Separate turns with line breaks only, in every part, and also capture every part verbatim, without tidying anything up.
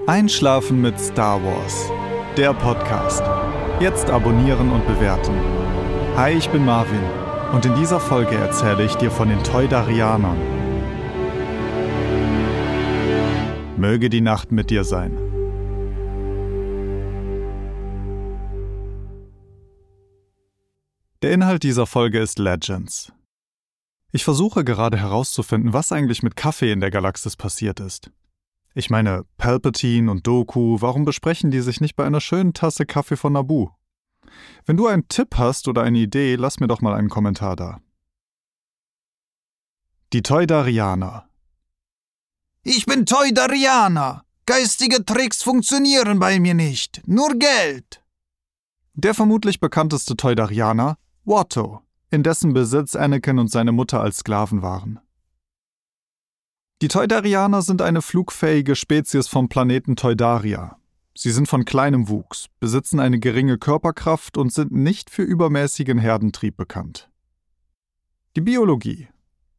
Einschlafen mit Star Wars, der Podcast. Jetzt abonnieren und bewerten. Hi, ich bin Marvin und in dieser Folge erzähle ich dir von den Toydarianern. Möge die Nacht mit dir sein. Der Inhalt dieser Folge ist Legends. Ich versuche gerade herauszufinden, was eigentlich mit Kaffee in der Galaxis passiert ist. Ich meine, Palpatine und Dooku, warum besprechen die sich nicht bei einer schönen Tasse Kaffee von Naboo? Wenn du einen Tipp hast oder eine Idee, lass mir doch mal einen Kommentar da. Die Toydarianer.
Ich bin Toydarianer. Geistige Tricks funktionieren bei mir nicht. Nur Geld.
Der vermutlich bekannteste Toydarianer, Watto, in dessen Besitz Anakin und seine Mutter als Sklaven waren. Die Toydarianer sind eine flugfähige Spezies vom Planeten Toydaria. Sie sind von kleinem Wuchs, besitzen eine geringe Körperkraft und sind nicht für übermäßigen Herdentrieb bekannt. Die Biologie.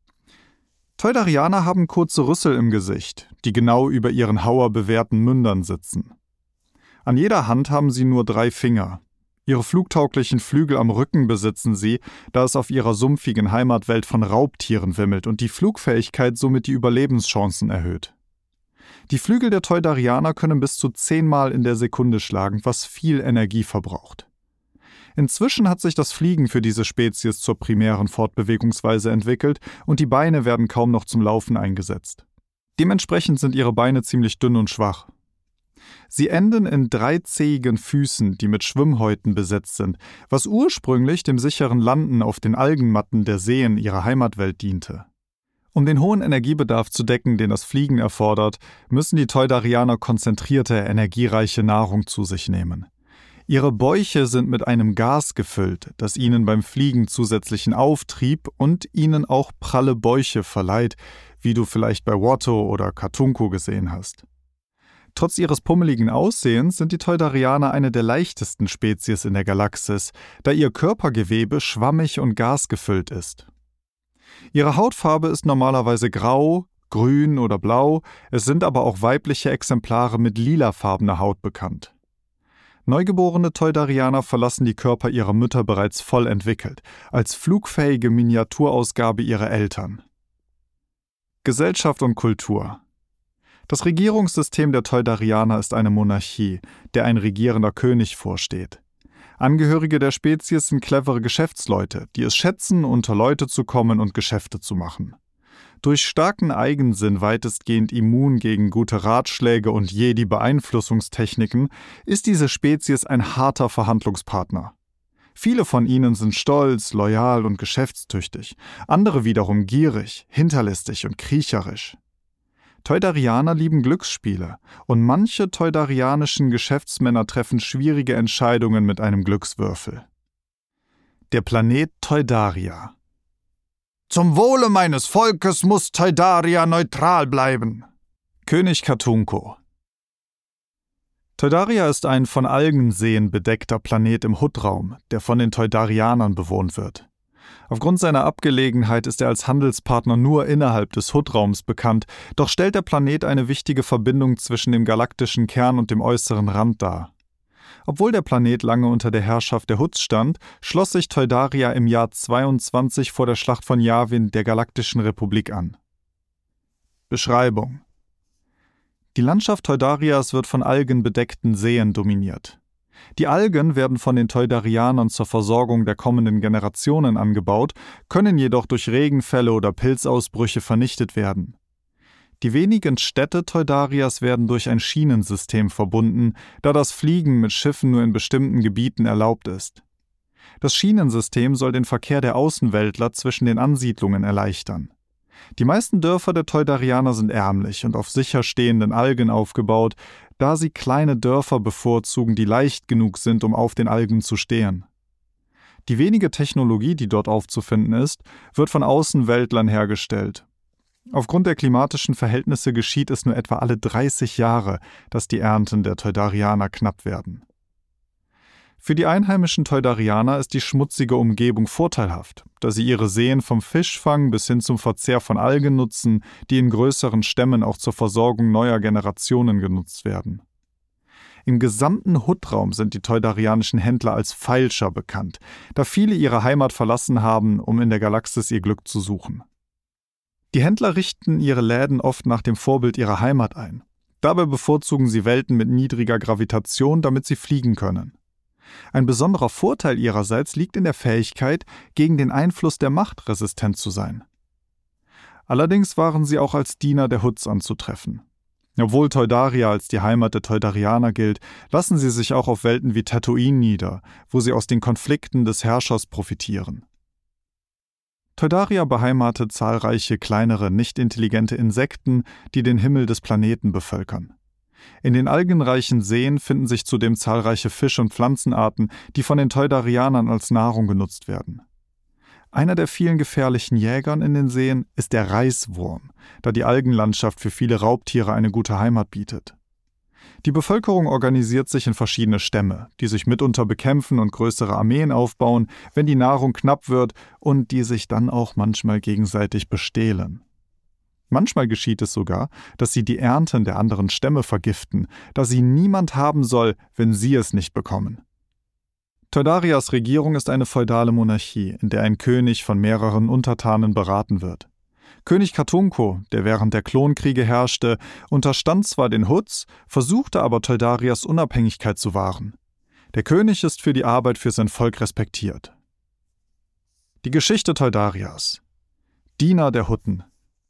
Toydarianer haben kurze Rüssel im Gesicht, die genau über ihren hauerbewehrten Mündern sitzen. An jeder Hand haben sie nur drei Finger. Ihre flugtauglichen Flügel am Rücken besitzen sie, da es auf ihrer sumpfigen Heimatwelt von Raubtieren wimmelt und die Flugfähigkeit somit die Überlebenschancen erhöht. Die Flügel der Toydarianer können bis zu zehnmal in der Sekunde schlagen, was viel Energie verbraucht. Inzwischen hat sich das Fliegen für diese Spezies zur primären Fortbewegungsweise entwickelt und die Beine werden kaum noch zum Laufen eingesetzt. Dementsprechend sind ihre Beine ziemlich dünn und schwach. Sie enden in dreizähigen Füßen, die mit Schwimmhäuten besetzt sind, was ursprünglich dem sicheren Landen auf den Algenmatten der Seen ihrer Heimatwelt diente. Um den hohen Energiebedarf zu decken, den das Fliegen erfordert, müssen die Toydarianer konzentrierte, energiereiche Nahrung zu sich nehmen. Ihre Bäuche sind mit einem Gas gefüllt, das ihnen beim Fliegen zusätzlichen Auftrieb und ihnen auch pralle Bäuche verleiht, wie du vielleicht bei Watto oder Katunko gesehen hast. Trotz ihres pummeligen Aussehens sind die Toydarianer eine der leichtesten Spezies in der Galaxis, da ihr Körpergewebe schwammig und gasgefüllt ist. Ihre Hautfarbe ist normalerweise grau, grün oder blau, es sind aber auch weibliche Exemplare mit lilafarbener Haut bekannt. Neugeborene Toydarianer verlassen die Körper ihrer Mütter bereits voll entwickelt, als flugfähige Miniaturausgabe ihrer Eltern. Gesellschaft und Kultur. Das Regierungssystem der Toydarianer ist eine Monarchie, der ein regierender König vorsteht. Angehörige der Spezies sind clevere Geschäftsleute, die es schätzen, unter Leute zu kommen und Geschäfte zu machen. Durch starken Eigensinn weitestgehend immun gegen gute Ratschläge und Jedi-Beeinflussungstechniken ist diese Spezies ein harter Verhandlungspartner. Viele von ihnen sind stolz, loyal und geschäftstüchtig, andere wiederum gierig, hinterlistig und kriecherisch. Toydarianer lieben Glücksspiele und manche toydarianischen Geschäftsmänner treffen schwierige Entscheidungen mit einem Glückswürfel. Der Planet Toydaria.
Zum Wohle meines Volkes muss Toydaria neutral bleiben.
König Katunko. Toydaria ist ein von Algenseen bedeckter Planet im Hutraum, der von den Toydarianern bewohnt wird. Aufgrund seiner Abgelegenheit ist er als Handelspartner nur innerhalb des Hutraums bekannt, doch stellt der Planet eine wichtige Verbindung zwischen dem galaktischen Kern und dem äußeren Rand dar. Obwohl der Planet lange unter der Herrschaft der Hutts stand, schloss sich Toydaria im Jahr zweiundzwanzig vor der Schlacht von Yavin der Galaktischen Republik an. Beschreibung: Die Landschaft Toydarias wird von algenbedeckten Seen dominiert. Die Algen werden von den Toydarianern zur Versorgung der kommenden Generationen angebaut, können jedoch durch Regenfälle oder Pilzausbrüche vernichtet werden. Die wenigen Städte Toydarias werden durch ein Schienensystem verbunden, da das Fliegen mit Schiffen nur in bestimmten Gebieten erlaubt ist. Das Schienensystem soll den Verkehr der Außenweltler zwischen den Ansiedlungen erleichtern. Die meisten Dörfer der Toydarianer sind ärmlich und auf sicher stehenden Algen aufgebaut, da sie kleine Dörfer bevorzugen, die leicht genug sind, um auf den Algen zu stehen. Die wenige Technologie, die dort aufzufinden ist, wird von Außenweltlern hergestellt. Aufgrund der klimatischen Verhältnisse geschieht es nur etwa alle dreißig Jahre, dass die Ernten der Toydarianer knapp werden. Für die einheimischen Toydarianer ist die schmutzige Umgebung vorteilhaft, da sie ihre Seen vom Fischfang bis hin zum Verzehr von Algen nutzen, die in größeren Stämmen auch zur Versorgung neuer Generationen genutzt werden. Im gesamten Hutraum sind die toydarianischen Händler als Feilscher bekannt, da viele ihre Heimat verlassen haben, um in der Galaxis ihr Glück zu suchen. Die Händler richten ihre Läden oft nach dem Vorbild ihrer Heimat ein. Dabei bevorzugen sie Welten mit niedriger Gravitation, damit sie fliegen können. Ein besonderer Vorteil ihrerseits liegt in der Fähigkeit, gegen den Einfluss der Macht resistent zu sein. Allerdings waren sie auch als Diener der Hutts anzutreffen. Obwohl Toydaria als die Heimat der Toydarianer gilt, lassen sie sich auch auf Welten wie Tatooine nieder, wo sie aus den Konflikten des Herrschers profitieren. Toydaria beheimatet zahlreiche kleinere, nicht intelligente Insekten, die den Himmel des Planeten bevölkern. In den algenreichen Seen finden sich zudem zahlreiche Fisch- und Pflanzenarten, die von den Toydarianern als Nahrung genutzt werden. Einer der vielen gefährlichen Jägern in den Seen ist der Reiswurm, da die Algenlandschaft für viele Raubtiere eine gute Heimat bietet. Die Bevölkerung organisiert sich in verschiedene Stämme, die sich mitunter bekämpfen und größere Armeen aufbauen, wenn die Nahrung knapp wird und die sich dann auch manchmal gegenseitig bestehlen. Manchmal geschieht es sogar, dass sie die Ernten der anderen Stämme vergiften, da sie niemand haben soll, wenn sie es nicht bekommen. Toydarias Regierung ist eine feudale Monarchie, in der ein König von mehreren Untertanen beraten wird. König Katunko, der während der Klonkriege herrschte, unterstand zwar den Hutts, versuchte aber Toydarias Unabhängigkeit zu wahren. Der König ist für die Arbeit für sein Volk respektiert. Die Geschichte Toydarias. Diener der Hutten.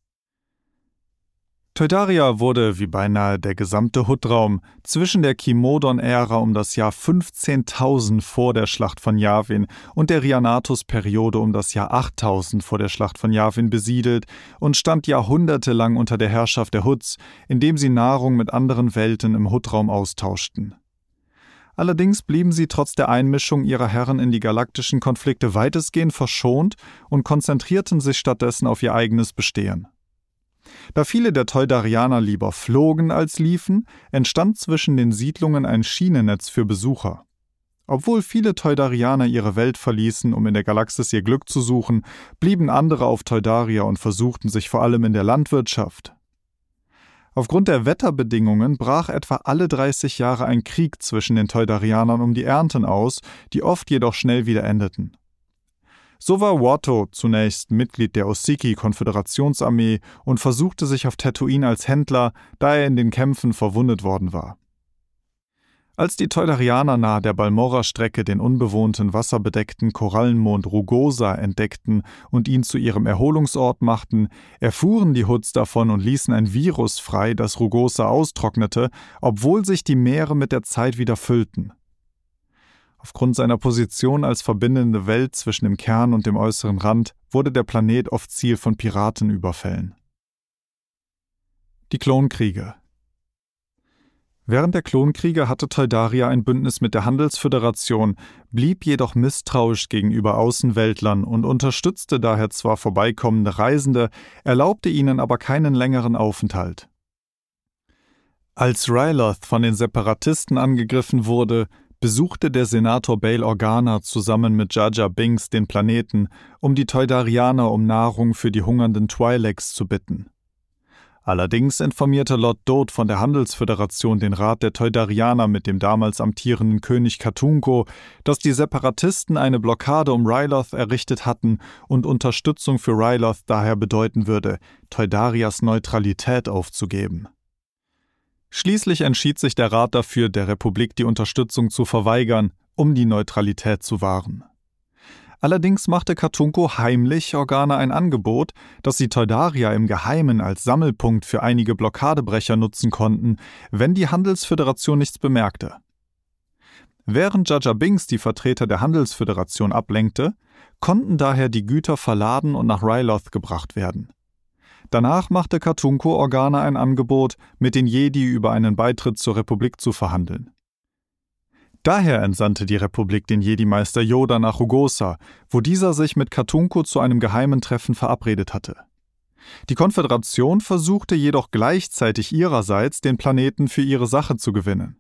Toydaria wurde, wie beinahe der gesamte Huttraum, zwischen der Kimodon-Ära um das Jahr fünfzehntausend vor der Schlacht von Yavin und der Rhiannatus-Periode um das Jahr achttausend vor der Schlacht von Yavin besiedelt und stand jahrhundertelang unter der Herrschaft der Hutts, indem sie Nahrung mit anderen Welten im Hutraum austauschten. Allerdings blieben sie trotz der Einmischung ihrer Herren in die galaktischen Konflikte weitestgehend verschont und konzentrierten sich stattdessen auf ihr eigenes Bestehen. Da viele der Toydarianer lieber flogen als liefen, entstand zwischen den Siedlungen ein Schienennetz für Besucher. Obwohl viele Toydarianer ihre Welt verließen, um in der Galaxis ihr Glück zu suchen, blieben andere auf Toydaria und versuchten sich vor allem in der Landwirtschaft. Aufgrund der Wetterbedingungen brach etwa alle dreißig Jahre ein Krieg zwischen den Toydarianern um die Ernten aus, die oft jedoch schnell wieder endeten. So war Watto zunächst Mitglied der Osiki-Konföderationsarmee und versuchte sich auf Tatooine als Händler, da er in den Kämpfen verwundet worden war. Als die Toydarianer nahe der Balmorra-Strecke den unbewohnten, wasserbedeckten Korallenmond Rugosa entdeckten und ihn zu ihrem Erholungsort machten, erfuhren die Hutts davon und ließen ein Virus frei, das Rugosa austrocknete, obwohl sich die Meere mit der Zeit wieder füllten. Aufgrund seiner Position als verbindende Welt zwischen dem Kern und dem äußeren Rand wurde der Planet oft Ziel von Piratenüberfällen. Die Klonkriege. Während der Klonkriege hatte Toydaria ein Bündnis mit der Handelsföderation, blieb jedoch misstrauisch gegenüber Außenweltlern und unterstützte daher zwar vorbeikommende Reisende, erlaubte ihnen aber keinen längeren Aufenthalt. Als Ryloth von den Separatisten angegriffen wurde, besuchte der Senator Bail Organa zusammen mit Jar Jar Binks den Planeten, um die Toydarianer um Nahrung für die hungernden Twi'leks zu bitten. Allerdings informierte Lord Dode von der Handelsföderation den Rat der Toydarianer mit dem damals amtierenden König Katunko, dass die Separatisten eine Blockade um Ryloth errichtet hatten und Unterstützung für Ryloth daher bedeuten würde, Toydarias Neutralität aufzugeben. Schließlich entschied sich der Rat dafür, der Republik die Unterstützung zu verweigern, um die Neutralität zu wahren. Allerdings machte Katunko heimlich Organa ein Angebot, dass sie Toydaria im Geheimen als Sammelpunkt für einige Blockadebrecher nutzen konnten, wenn die Handelsföderation nichts bemerkte. Während Jar Jar Binks die Vertreter der Handelsföderation ablenkte, konnten daher die Güter verladen und nach Ryloth gebracht werden. Danach machte Katunko Organa ein Angebot, mit den Jedi über einen Beitritt zur Republik zu verhandeln. Daher entsandte die Republik den Jedi-Meister Yoda nach Rugosa, wo dieser sich mit Katunko zu einem geheimen Treffen verabredet hatte. Die Konföderation versuchte jedoch gleichzeitig ihrerseits, den Planeten für ihre Sache zu gewinnen.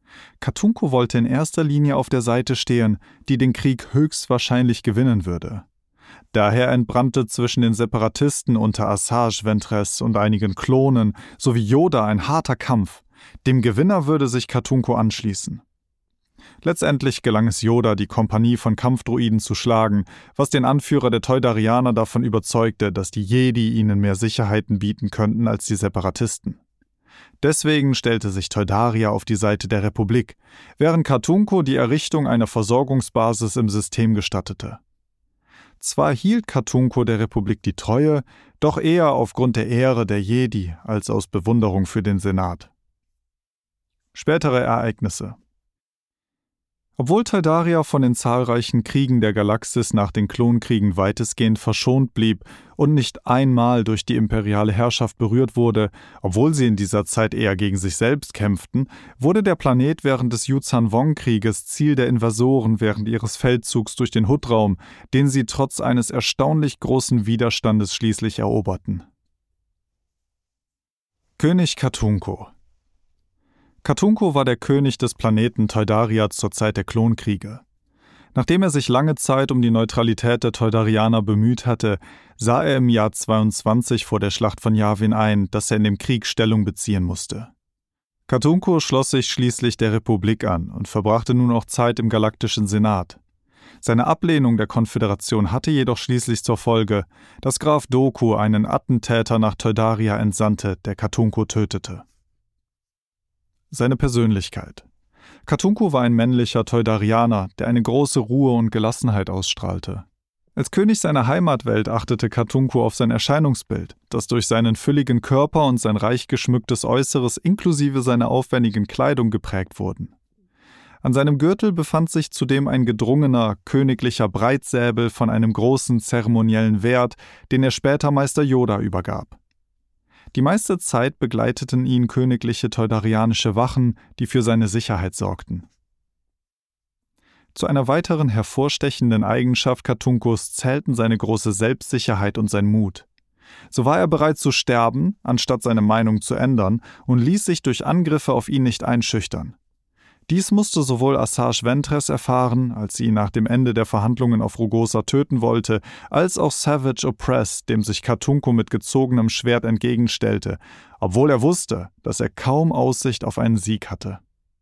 Katunko wollte in erster Linie auf der Seite stehen, die den Krieg höchstwahrscheinlich gewinnen würde. Daher entbrannte zwischen den Separatisten unter Asajj Ventress und einigen Klonen sowie Yoda ein harter Kampf. Dem Gewinner würde sich Katunko anschließen. Letztendlich gelang es Yoda, die Kompanie von Kampfdruiden zu schlagen, was den Anführer der Toydarianer davon überzeugte, dass die Jedi ihnen mehr Sicherheiten bieten könnten als die Separatisten. Deswegen stellte sich Toydaria auf die Seite der Republik, während Katunko die Errichtung einer Versorgungsbasis im System gestattete. Zwar hielt Katunko der Republik die Treue, doch eher aufgrund der Ehre der Jedi als aus Bewunderung für den Senat. Spätere Ereignisse. Obwohl Toydaria von den zahlreichen Kriegen der Galaxis nach den Klonkriegen weitestgehend verschont blieb und nicht einmal durch die imperiale Herrschaft berührt wurde, obwohl sie in dieser Zeit eher gegen sich selbst kämpften, wurde der Planet während des Yuuzhan-Vong-Krieges Ziel der Invasoren während ihres Feldzugs durch den Hutraum, den sie trotz eines erstaunlich großen Widerstandes schließlich eroberten. König Katunko. Katunko war der König des Planeten Toydaria zur Zeit der Klonkriege. Nachdem er sich lange Zeit um die Neutralität der Toydarianer bemüht hatte, sah er im Jahr zweiundzwanzig vor der Schlacht von Yavin ein, dass er in dem Krieg Stellung beziehen musste. Katunko schloss sich schließlich der Republik an und verbrachte nun auch Zeit im Galaktischen Senat. Seine Ablehnung der Konföderation hatte jedoch schließlich zur Folge, dass Graf Dooku einen Attentäter nach Toydaria entsandte, der Katunko tötete. Seine Persönlichkeit. Katunko war ein männlicher Toydarianer, der eine große Ruhe und Gelassenheit ausstrahlte. Als König seiner Heimatwelt achtete Katunko auf sein Erscheinungsbild, das durch seinen fülligen Körper und sein reich geschmücktes Äußeres inklusive seiner aufwendigen Kleidung geprägt wurden. An seinem Gürtel befand sich zudem ein gedrungener, königlicher Breitsäbel von einem großen zeremoniellen Wert, den er später Meister Yoda übergab. Die meiste Zeit begleiteten ihn königliche toydarianische Wachen, die für seine Sicherheit sorgten. Zu einer weiteren hervorstechenden Eigenschaft Katunkos zählten seine große Selbstsicherheit und sein Mut. So war er bereit zu sterben, anstatt seine Meinung zu ändern, und ließ sich durch Angriffe auf ihn nicht einschüchtern. Dies musste sowohl Asajj Ventress erfahren, als sie ihn nach dem Ende der Verhandlungen auf Rugosa töten wollte, als auch Savage Opress, dem sich Katunko mit gezogenem Schwert entgegenstellte, obwohl er wusste, dass er kaum Aussicht auf einen Sieg hatte.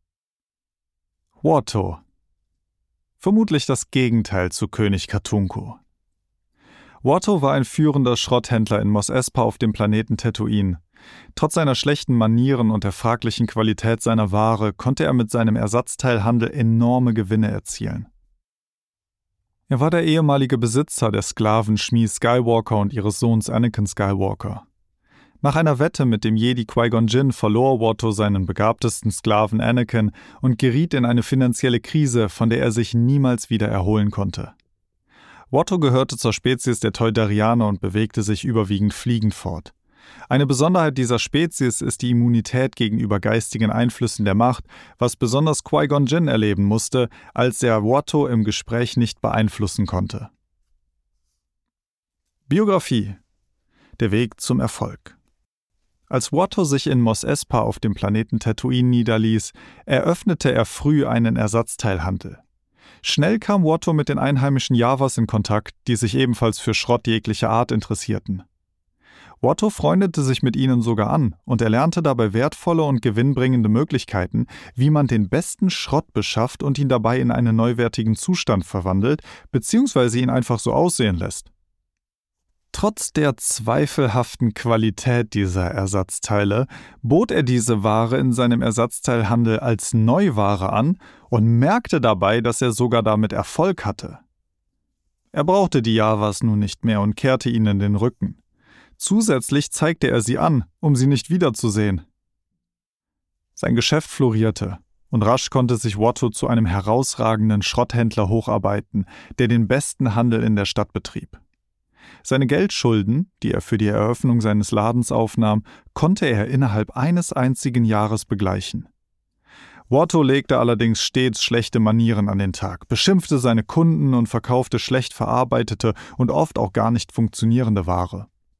Watto. Vermutlich das Gegenteil zu König Katunko. Watto war ein führender Schrotthändler in Mos Espa auf dem Planeten Tatooine. Trotz seiner schlechten Manieren und der fraglichen Qualität seiner Ware konnte er mit seinem Ersatzteilhandel enorme Gewinne erzielen. Er war der ehemalige Besitzer der Sklaven Shmi Skywalker und ihres Sohns Anakin Skywalker. Nach einer Wette mit dem Jedi Qui-Gon Jinn verlor Watto seinen begabtesten Sklaven Anakin und geriet in eine finanzielle Krise, von der er sich niemals wieder erholen konnte. Watto gehörte zur Spezies der Toydarianer und bewegte sich überwiegend fliegend fort. Eine Besonderheit dieser Spezies ist die Immunität gegenüber geistigen Einflüssen der Macht, was besonders Qui-Gon Jinn erleben musste, als er Watto im Gespräch nicht beeinflussen konnte. Biografie: Der Weg zum Erfolg. Als Watto sich in Mos Espa auf dem Planeten Tatooine niederließ, eröffnete er früh einen Ersatzteilhandel. Schnell kam Watto mit den einheimischen Jawas in Kontakt, die sich ebenfalls für Schrott jeglicher Art interessierten. Watto freundete sich mit ihnen sogar an und erlernte dabei wertvolle und gewinnbringende Möglichkeiten, wie man den besten Schrott beschafft und ihn dabei in einen neuwertigen Zustand verwandelt, beziehungsweise ihn einfach so aussehen lässt. Trotz der zweifelhaften Qualität dieser Ersatzteile bot er diese Ware in seinem Ersatzteilhandel als Neuware an und merkte dabei, dass er sogar damit Erfolg hatte. Er brauchte die Jawas nun nicht mehr und kehrte ihnen den Rücken. Zusätzlich zeigte er sie an, um sie nicht wiederzusehen. Sein Geschäft florierte, und rasch konnte sich Watto zu einem herausragenden Schrotthändler hocharbeiten, der den besten Handel in der Stadt betrieb. Seine Geldschulden, die er für die Eröffnung seines Ladens aufnahm, konnte er innerhalb eines einzigen Jahres begleichen. Watto legte allerdings stets schlechte Manieren an den Tag, beschimpfte seine Kunden und verkaufte schlecht verarbeitete und oft auch gar nicht funktionierende Ware.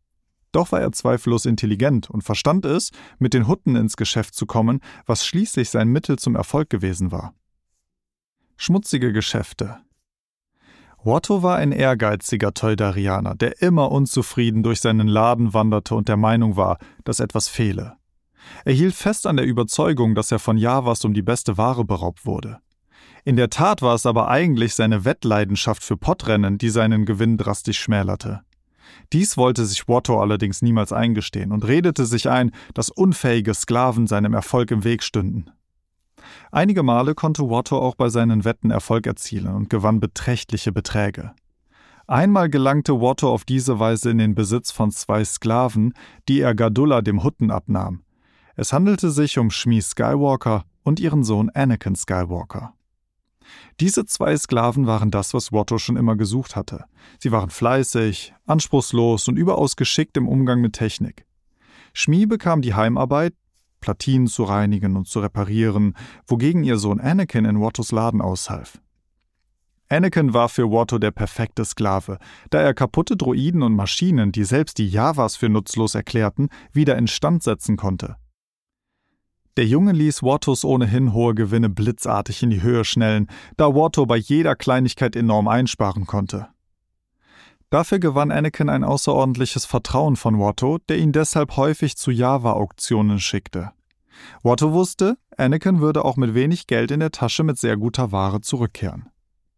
Doch war er zweifellos intelligent und verstand es, mit den Hutten ins Geschäft zu kommen, was schließlich sein Mittel zum Erfolg gewesen war. Schmutzige Geschäfte. Watto war ein ehrgeiziger Toydarianer, der immer unzufrieden durch seinen Laden wanderte und der Meinung war, dass etwas fehle. Er hielt fest an der Überzeugung, dass er von Javas um die beste Ware beraubt wurde. In der Tat war es aber eigentlich seine Wettleidenschaft für Pottrennen, die seinen Gewinn drastisch schmälerte. Dies wollte sich Watto allerdings niemals eingestehen und redete sich ein, dass unfähige Sklaven seinem Erfolg im Weg stünden. Einige Male konnte Watto auch bei seinen Wetten Erfolg erzielen und gewann beträchtliche Beträge. Einmal gelangte Watto auf diese Weise in den Besitz von zwei Sklaven, die er Gardulla dem Hutten abnahm. Es handelte sich um Shmi Skywalker und ihren Sohn Anakin Skywalker. Diese zwei Sklaven waren das, was Watto schon immer gesucht hatte. Sie waren fleißig, anspruchslos und überaus geschickt im Umgang mit Technik. Shmi bekam die Heimarbeit, Platinen zu reinigen und zu reparieren, wogegen ihr Sohn Anakin in Wattos Laden aushalf. Anakin war für Watto der perfekte Sklave, da er kaputte Droiden und Maschinen, die selbst die Javas für nutzlos erklärten, wieder instand setzen konnte. Der Junge ließ Wattos ohnehin hohe Gewinne blitzartig in die Höhe schnellen, da Watto bei jeder Kleinigkeit enorm einsparen konnte. Dafür gewann Anakin ein außerordentliches Vertrauen von Watto, der ihn deshalb häufig zu Java-Auktionen schickte. Watto wusste, Anakin würde auch mit wenig Geld in der Tasche mit sehr guter Ware zurückkehren.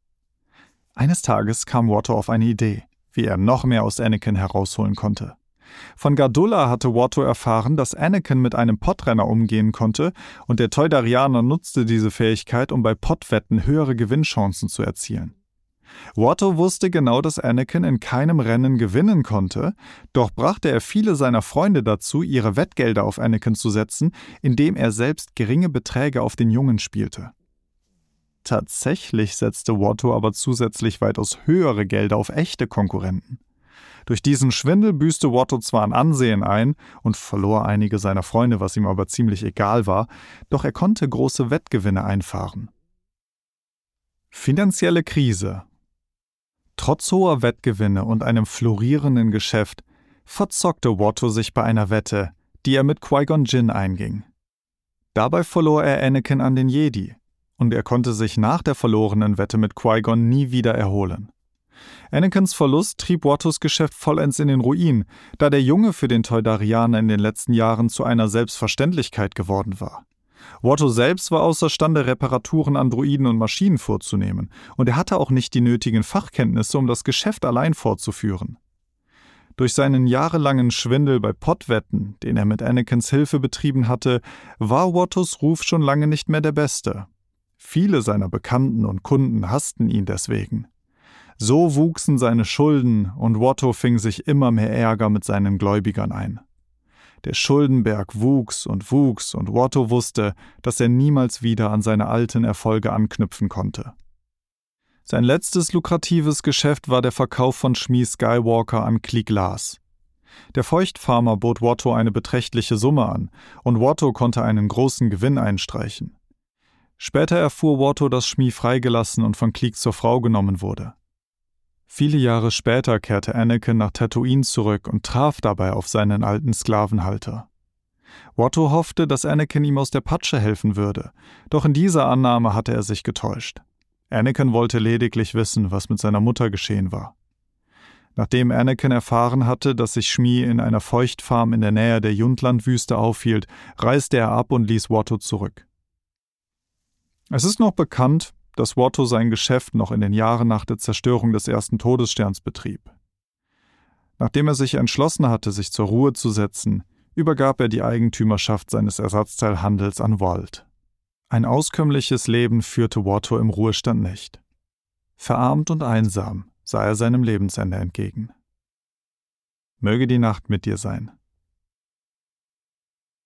Eines Tages kam Watto auf eine Idee, wie er noch mehr aus Anakin herausholen konnte. Von Gardulla hatte Watto erfahren, dass Anakin mit einem Pottrenner umgehen konnte, und der Toydarianer nutzte diese Fähigkeit, um bei Pottwetten höhere Gewinnchancen zu erzielen. Watto wusste genau, dass Anakin in keinem Rennen gewinnen konnte, doch brachte er viele seiner Freunde dazu, ihre Wettgelder auf Anakin zu setzen, indem er selbst geringe Beträge auf den Jungen spielte. Tatsächlich setzte Watto aber zusätzlich weitaus höhere Gelder auf echte Konkurrenten. Durch diesen Schwindel büßte Watto zwar an Ansehen ein und verlor einige seiner Freunde, was ihm aber ziemlich egal war, doch er konnte große Wettgewinne einfahren. Finanzielle Krise. Trotz hoher Wettgewinne und einem florierenden Geschäft verzockte Watto sich bei einer Wette, die er mit Qui-Gon Jinn einging. Dabei verlor er Anakin an den Jedi, und er konnte sich nach der verlorenen Wette mit Qui-Gon nie wieder erholen. Anakins Verlust trieb Wattos Geschäft vollends in den Ruin, da der Junge für den Toydarianer in den letzten Jahren zu einer Selbstverständlichkeit geworden war. Watto selbst war außerstande, Reparaturen an Droiden und Maschinen vorzunehmen, und er hatte auch nicht die nötigen Fachkenntnisse, um das Geschäft allein fortzuführen. Durch seinen jahrelangen Schwindel bei Pottwetten, den er mit Anakins Hilfe betrieben hatte, war Wattos Ruf schon lange nicht mehr der beste. Viele seiner Bekannten und Kunden hassten ihn deswegen. So wuchsen seine Schulden, und Watto fing sich immer mehr Ärger mit seinen Gläubigern ein. Der Schuldenberg wuchs und wuchs, und Watto wusste, dass er niemals wieder an seine alten Erfolge anknüpfen konnte. Sein letztes lukratives Geschäft war der Verkauf von Shmi Skywalker an Cliegg Lars. Der Feuchtfarmer bot Watto eine beträchtliche Summe an, und Watto konnte einen großen Gewinn einstreichen. Später erfuhr Watto, dass Shmi freigelassen und von Cliegg zur Frau genommen wurde. Viele Jahre später kehrte Anakin nach Tatooine zurück und traf dabei auf seinen alten Sklavenhalter. Watto hoffte, dass Anakin ihm aus der Patsche helfen würde, doch in dieser Annahme hatte er sich getäuscht. Anakin wollte lediglich wissen, was mit seiner Mutter geschehen war. Nachdem Anakin erfahren hatte, dass sich Shmi in einer Feuchtfarm in der Nähe der Jundlandwüste aufhielt, reiste er ab und ließ Watto zurück. Es ist noch bekannt, dass Watto sein Geschäft noch in den Jahren nach der Zerstörung des ersten Todessterns betrieb. Nachdem er sich entschlossen hatte, sich zur Ruhe zu setzen, übergab er die Eigentümerschaft seines Ersatzteilhandels an Walt. Ein auskömmliches Leben führte Watto im Ruhestand nicht. Verarmt und einsam sah er seinem Lebensende entgegen. Möge die Nacht mit dir sein.